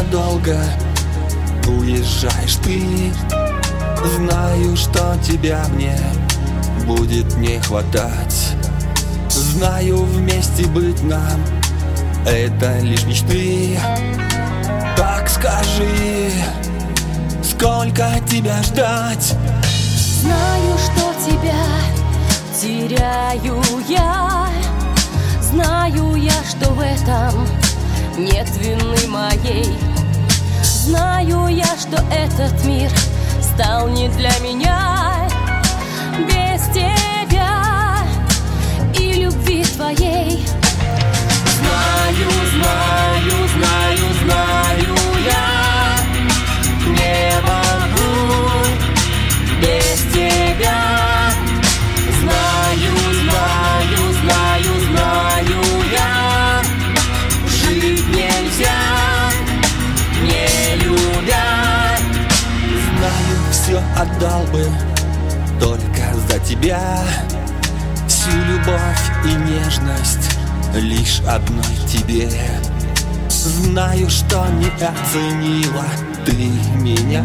ненадолго уезжаешь ты. Знаю, что тебя мне будет не хватать. Знаю, вместе быть нам — это лишь мечты. Так скажи, сколько тебя ждать? Знаю, что тебя теряю я. Знаю я, что в этом нет вины моей. Знаю я, что этот мир стал не для меня без тебя и любви твоей. Знаю, знаю, знаю, знаю я, не могу без тебя. Знаю, знаю, знаю, знаю я, жить нельзя, не любя. Знаю, все отдал бы только за тебя. Всю любовь и нежность лишь одной тебе. Знаю, что не оценила ты меня.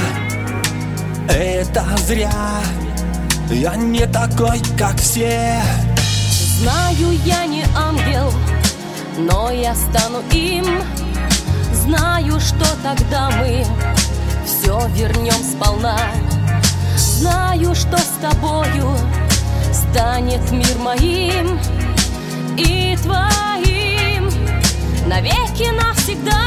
Это зря, я не такой, как все. Знаю, я не ангел, но я стану им. Знаю, что тогда мы все вернем сполна. Знаю, что с тобою станет мир моим и твоим навеки навсегда.